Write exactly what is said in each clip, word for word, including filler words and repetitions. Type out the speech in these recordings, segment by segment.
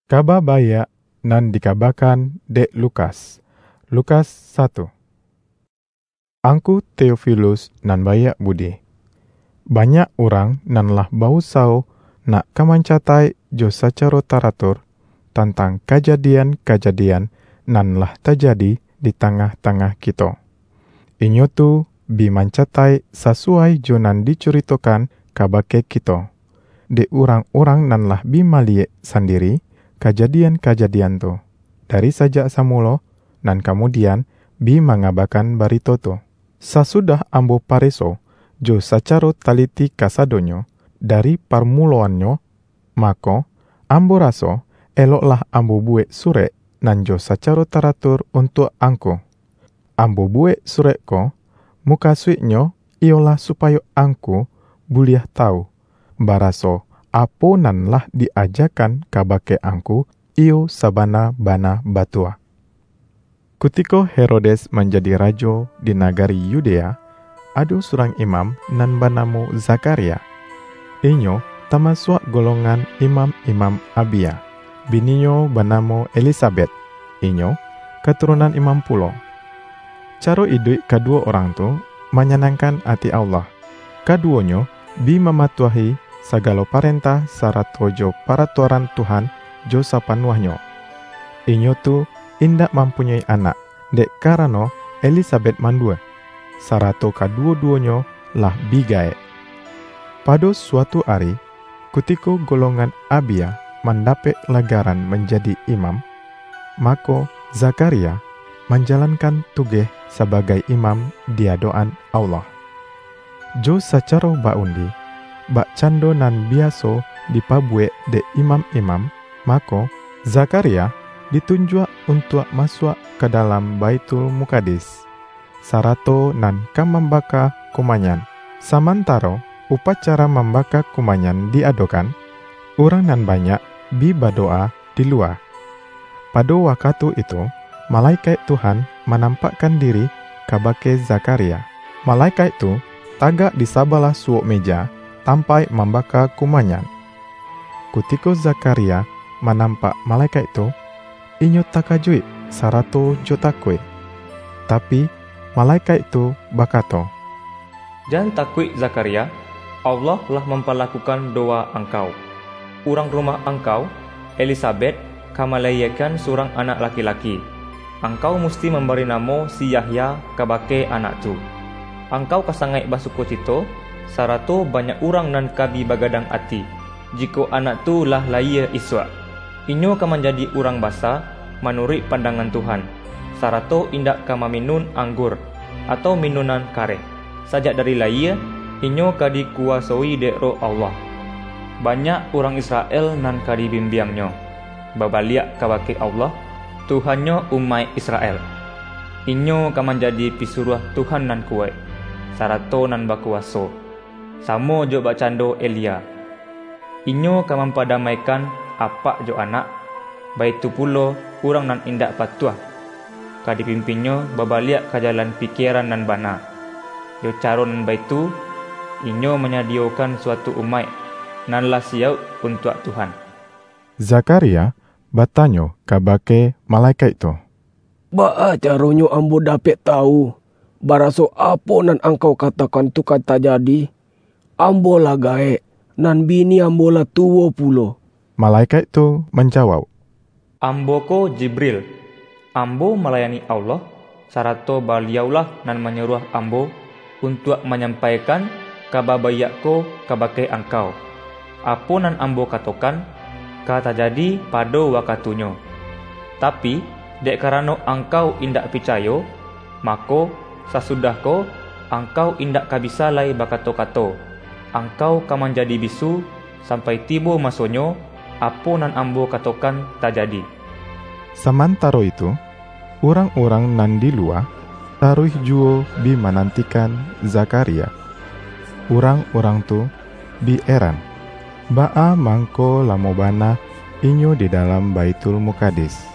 Kaba baya nan dikabakan dek Lukas. Lukas satu. Angku Theophilus nan baya budi. Banyak orang nan lah bau sao nak kamancatai jo sacaro taratur tentang kejadian-kejadian nan lah terjadi di tengah-tengah kita. Inyo tu bi mancatai sesuai jo nan dicuritokan kabake kita. De orang-orang nan lah bi maliek sendiri kejadian-kejadian tu. Dari sajak samulo nan kemudian bi mengabarkan barito tu. Sasudah ambo pareso jo sacaro taliti kasadonyo dari permulaannya, maka ambo raso eloklah ambo buek surek nan jo sacaro teratur untuk angko. Ambo buek surek ko, muka suiknyo ialah supaya angku buliah tahu baraso apo nan lah diajakan kabake angku iyo sabana-bana batua. Kutiko Herodes menjadi rajo di nagari Yudea, ada seorang imam nan bernama Zakaria. Inyo termasuk golongan imam-imam Abia. Bininyo bernama Elisabet. Inyo keturunan imam pulo. Cara hidup kedua orang tu menyenangkan hati Allah. Keduanya bi mematuhi segala perintah sarato jo peraturan Tuhan jo sapanuahnya. Inyo tu indak mempunyai anak, dek karena Elisabet mandua. Sarato kedua-duanya lah bigae. Pada suatu hari, ketika golongan Abia mendapat legaran menjadi imam, maka Zakaria menjalankan tugas sebagai imam di hadapan Allah. Jo secara baundi, bak cando nan biaso dipabuek de imam-imam, maka Zakaria ditunjuk untuk masuk ke dalam Baitul Muqaddis. Sarato nan kam membaka kumanyan. Samantara upacara membaka kumanyan diadakan, orang nan banyak bi berdoa di luar. Pada waktu itu, malaikat Tuhan menampakkan diri kabake Zakaria. Malaikat itu tagak di sabalah suok meja sampai membaka kumanyan. Ketika Zakaria menampak malaikat itu, inyo takajui sarato jo takut. Tapi malaikat itu berkata, "Jangan takut Zakaria, Allah telah memperlakukan doa engkau. Orang rumah engkau, Elisabet, kamalaikan seorang anak laki-laki. Engkau mesti memberi nama si Yahya kabake anak tu. Engkau kasangai basukocito, sarato banyak orang nan kabi bagadang ati. Jika anak tu lah lahir iswa, inyo akan menjadi orang basa menurut pandangan Tuhan. Sarato indak kama minun anggur atau minunan kare. Sajak dari lahir, inyo kadi kuasoi dek roh Allah. Banyak orang Israel nan kadi bimbiangnya. Babaliak kabake Allah, Tuhannya umat Israel. Inyo akan menjadi pisuruh Tuhan nan kuat. Sarato nan bakuaso. Samo jo bacando Elia. Inyo akan mempadamaikan apa jo anak. Baitu pulo orang nan indak patuah. Kadipimpinyo babaliak ke jalan pikiran nan bana. Jo caron baitu, inyo menyediakan suatu umat nan lah siap untuk Tuhan. Zakaria bertanya kabake malaikat itu, "Ba caronyo ambo dapat tahu baraso apa nan angkau katakan tu kata jadi? Ambo lah gae nan bini ambo lah tuwo pulo." Malaikat itu menjawab, "Ambo ko Jibril. Ambo melayani Allah, sarato beliaulah nan menyuruh ambo untuk menyampaikan kabar bayakko kabake engkau. Apa nan ambo katakan, kata jadi pada wakatunya. Tapi, dek karena engkau indak percaya, maka sesudah ko, engkau indak kabisa lai bakato-kato. Engkau akan menjadi bisu sampai tiba masanya apa nan ambo katakan tak jadi." Sementara itu, orang-orang nan di luar taruh juo bi menantikan Zakaria. Orang-orang tu bi eran. Ba'a mangko lamobana inyo di dalam Baitul Muqaddis.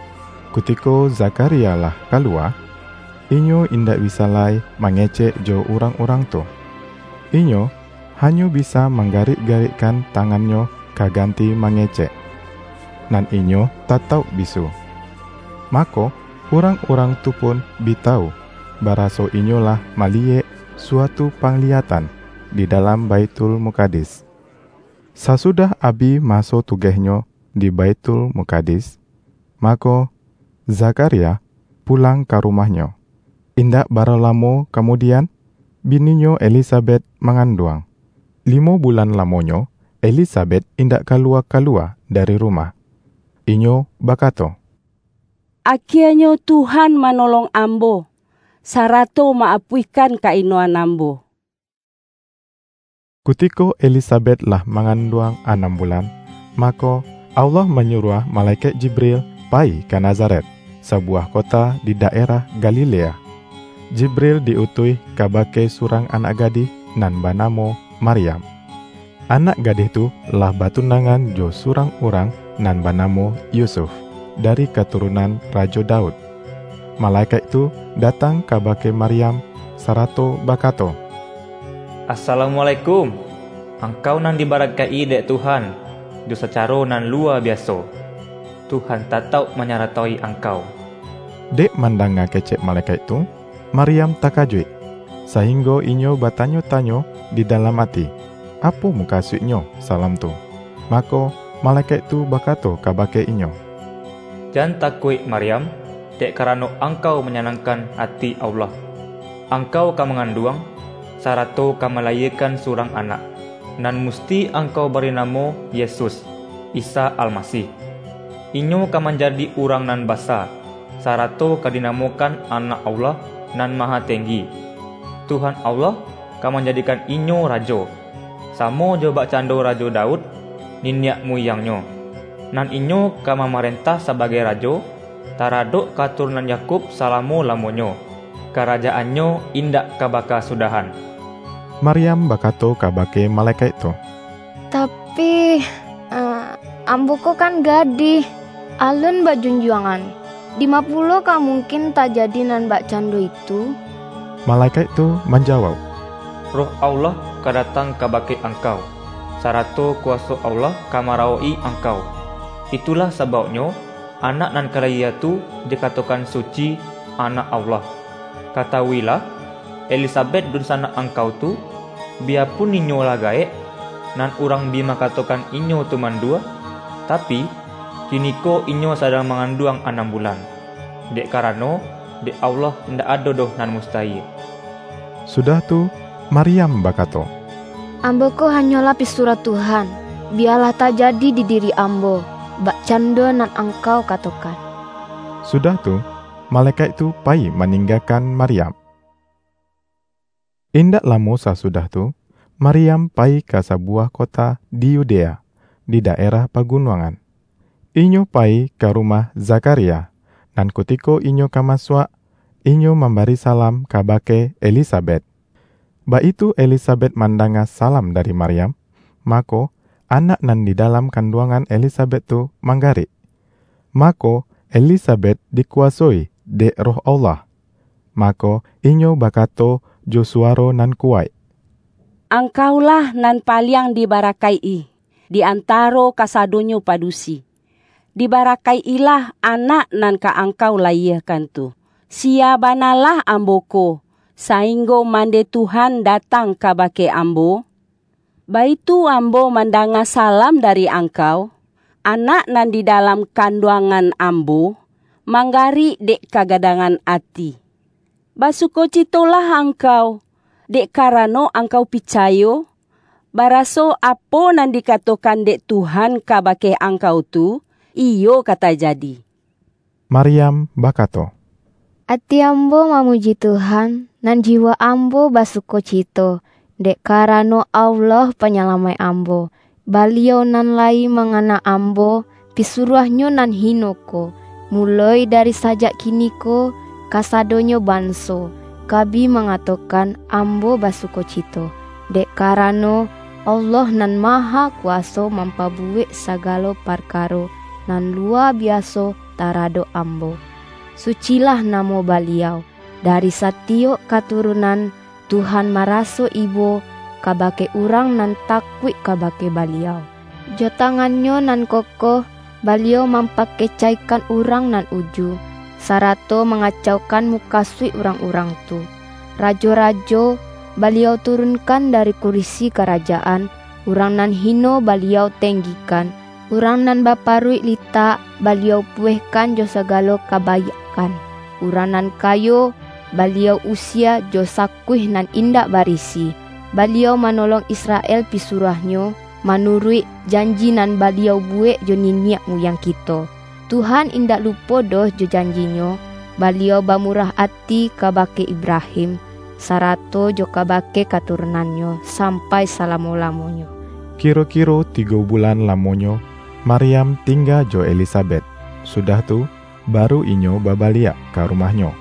Kutiko Zakaria lah keluar, inyo indak bisa lai mengecek jo orang-orang tu. Inyo hanya bisa menggarik-garikkan tangannya kaganti mengecek. nan inyo tatau bisu. Mako orang-orang tu pun bitau baraso inyolah maliek suatu panglihatan di dalam Baitul Muqaddis. Sasudah Abi maso tugehnyo di Baitul Muqaddis, mako Zakaria pulang ke rumahnya. Indak bara lamo kemudian, bininyo Elisabet mengandung. Limo bulan lamonyo, Elisabet indak kalua-kalua dari rumah. Inyo bakato, akhirnya Tuhan menolong ambo, sarato maapuikan kainoan ambo. Kutiko Elisabet lah mengandung enam bulan, maka Allah menyuruh malaikat Jibril pai ke Nazaret, sebuah kota di daerah Galilea. Jibril diutus kabake surang anak gadih nan banamo Maryam. Anak gadih tu lah batunangan jo surang orang nan banamo Yusuf dari keturunan Raja Daud. Malaikat itu datang kabake Maryam sarato bakato, Assalamualaikum. Engkau nan diberkahi dek Tuhan, jo secara nan luar biasa. Tuhan tatau menyertai engkau. Dek mandanga kecek malaikat itu, Maryam takajui, sehingga inyo batanyo-tanyo di dalam hati, apa muka suiknyo salam tu. Maka malaikat itu bakato kabake inyo, jangan takut Maryam, dek karena engkau menyenangkan hati Allah. Engkau akan mengandung, sarato akan melahirkan seorang anak, nan musti engkau beri nama Yesus, Isa Al-Masih. Inyo akan menjadi orang nan basa, sarato akan dinamakan anak Allah nan maha tinggi. Tuhan Allah akan menjadikan inyo raja, samo jo bak cando Raja Daud, ninyak muyangnya. Nan inyo akan memerintah sebagai raja, taraduk keturunan Yakub salamo-lamonyo. Kerajaannya indak kabaka sudahan. Maryam bakato kabake malaikat itu, Tapi uh, ambuku kan gadih, alun bajunjuangan. Lima puluh ka mungkin tak jadi nan bak cando itu. Malaikat itu menjawab, Roh Allah kadatang kabake engkau, sarato kuasa Allah kamarawai engkau. Itulah sebabnya anak nan kalaya tu dikatakan suci, anak Allah. Katawilah, Elisabet dun sana engkau tu, biarpun inyo lagae, nan urang bima katakan inyo tu mandua, tapi kiniko inyo sedang mengandung enam bulan. Dek karano, dek Allah ndak ada doh nan mustahil. Sudah tu, Maryam bakato, Amboku hanyalah pisurat Tuhan, biarlah tak jadi di diri ambo, bak cando nan engkau katakan. Sudah tu, malaikat itu pai meninggalkan Maryam. Indak lama sasudah tu, Maryam pai ke sebuah kota di Yudea, di daerah pagunungan. Inyo pai ke rumah Zakaria, dan kutiko inyo kamaswa, inyo memberi salam kabake Elisabet. Ba itu Elisabet mandanga salam dari Maryam, mako anak nan di dalam kandungan Elisabet tu manggarik. Mako Elisabet dikuasoi de roh Allah. Mako inyo bakato jo suaro nan kuai, Angkaulah nan paling dibarakai di antaro kasadonyo padusi. Dibarakailah anak nan ka angkau lahirkan tu. Siabanalah amboko, sainggo mande Tuhan datang kabake ambo. Baitu ambo mandanga salam dari angkau, anak nan di dalam kandungan ambo, manggari dek kagadangan ati. Basukocitolah angkau, dek karano angkau picayo, baraso apo nan dikatakan dek Tuhan kabake angkau tu, iyo kata jadi. Maryam bakato, Ati ambo mamuji Tuhan, nan jiwa ambo basukocito, dek karano Allah penyelamai ambo. Baliau nan lai mengana ambo, pisuruahnyo nan hinoko, mulai dari sajak kiniko, kasadonyo banso, kabi mengatakan ambo basukocito, dek karano Allah nan maha kuaso mampabuik sagalo parkaro, nan luar biaso tarado ambo. Sucilah namo baliau, dari satio katurunan Tuhan maraso ibo, kabake urang nan takwik kabake baliau. Jo tangannya nan kokoh, Beliau mampakecaikan urang nan uju, sarato mengacaukan muka sui urang-urang tu. Rajo-rajo beliau turunkan dari kursi kerajaan, urang nan hino beliau tenggikan, urang nan baparui lita beliau puehkan jo segalo kabayakan. Urang nan kayo beliau usia jo sakuih nan indak barisi. Beliau menolong Israel pisuruhnyo, manurui janji nan beliau buek jo niniak muyang kita. Tuhan indak lupa doh jo janjinyo. Beliau bamurah hati kabake Ibrahim, sarato jo kabake katurunannya sampai salamo-lamonyo. Kiro-kiro tiga bulan lamonyo, Maryam tinggal jo Elisabet. Sudah tu, baru inyo babaliak ke rumahnya.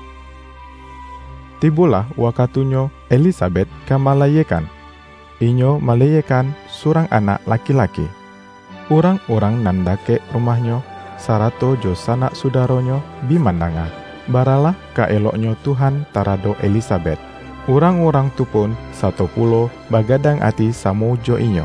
Tibulah wakatunyo Elisabet ke malayekan. Inyo malayekan surang anak laki-laki. Urang-urang nandake rumahnya, sarato jo sanak sudaronyo bimandanga. Baralah ka eloknyo Tuhan tarado Elisabet. Urang-urang tu pun satu pulo bagadang ati samo jo inyo.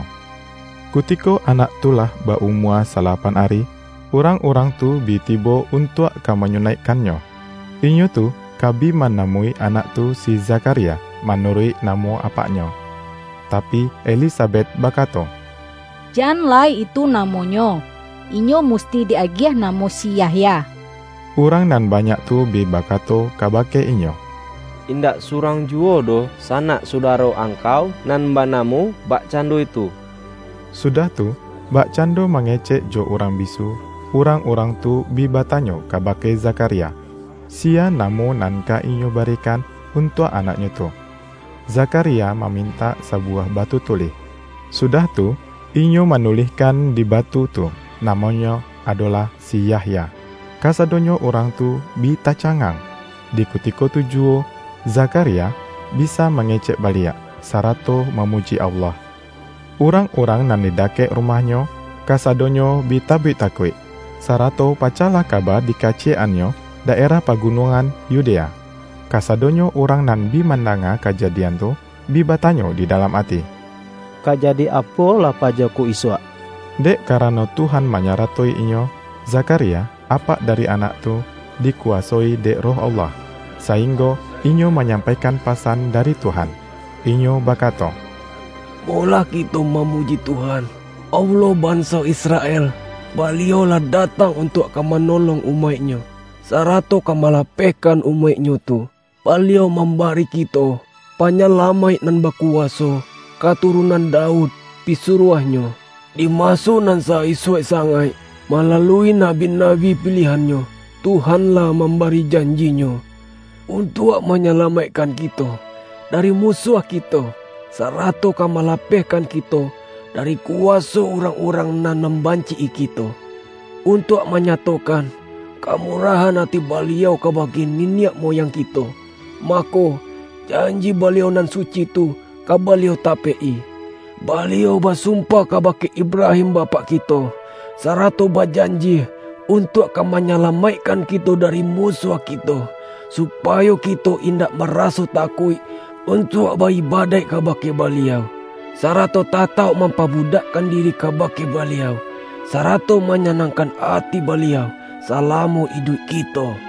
Kutiko anak tulah baumua salapan hari, urang-urang tu bitibo untuk ka menyunaikannya. Inyo tu kabi manamui anak tu si Zakaria menurut namo apaknya. Tapi Elisabet bakato, janganlah itu namonyo, inyo musti diagiah namo si Yahya. Urang nan banyak tu bi bakato kabake inyo, indak surang juo do sanak sudaro angkau nan banamu bak cando itu. Sudah tu, bak cando mengecek jo urang bisu, urang-urang tu bi batanyo kabake Zakaria, sia namo nan ka inyo berikan untuk anaknya tu. Zakaria meminta sebuah batu tulis. Sudah tu, inyo menuliskan di batu tu, namanya adalah si Yahya. Kasadonyo orang tu bi tacangang. Di kutiko tujuo, Zakaria bisa mengecek baliak, sarato memuji Allah. Urang-urang nan didake rumahnya, kasadonyo bi tabi takwik, sarato pacalah kabar di kaciannya daerah pagunungan Yudea. Kasadonyo orang nan bi mandanga kejadian tu, bi batanyo di dalam hati. Kajadi apa lah pajaku iswa? Dek karena Tuhan menyaratoi inyo, Zakaria, apa dari anak tu, dikuasai dek roh Allah. Sehingga inyo menyampaikan pesan dari Tuhan. Inyo bakato, mola kita memuji Tuhan, Allah bangsa Israel. Beliau lah datang untuk menolong umatnya, sarato kamalapekan umatnya tu. Beliau memberi kita panyalamai nan berkuasa, katurunan Daud pisuruahnya. Dimasu nan saiswe sangai, melalui nabi-nabi pilihannya, Tuhanlah memberi janjinya untuk menyelamatkan kita dari musuh kita, sarato kamalapehkan kita dari kuasa orang-orang nan membanci kita, untuk menyatakan kemurahan hati beliau kabagi niniak moyang kita. Maka janji beliau nan suci tu ka beliau tapei. Beliau bersumpah kabagi Ibrahim bapak kita, sarato berjanji untuk menyelamatkan kita dari musuh kita, supaya kita indak merasa takut untuk beribadah kabagi beliau, sarato tatau mempabudakkan diri kabagi beliau, sarato menyenangkan hati beliau selama hidup kita.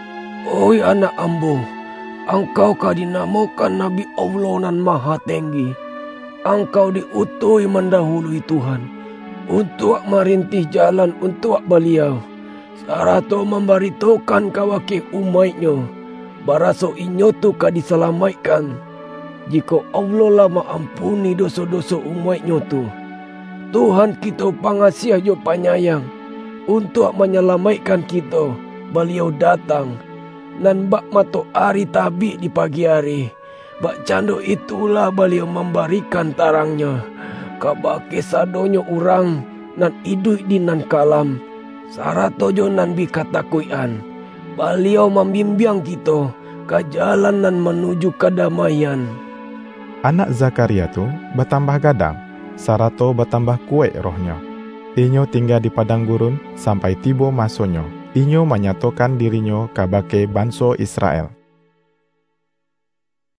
Oi anak ambo, engkau ka dinamakan Nabi Allah nan Maha Tinggi. Engkau diutus mendahului Tuhan untuk merintih jalan untuk beliau, sarato memberitahukan kawaki umatnya baraso inyo tu ka diselamatkan jika Allah lah mengampuni dosa-dosa umatnya tu. Tuhan kita pengasih jo penyayang untuk menyelamatkan kita. Beliau datang nan bak mato hari tabi di pagi hari. Bak cando itulah beliau memberikan tarangnya kabake sadonyo orang nan hidup di nan kalam, sarato jo nan bi katakuian. Beliau membimbing kita ke jalan nan menuju kedamaian. Anak Zakaria tu bertambah gadang, sarato bertambah kuat rohnya. Inyo tinggal di padang gurun sampai tiba masonyo. Inyo menyatakan dirinya kabake bangsa Israel.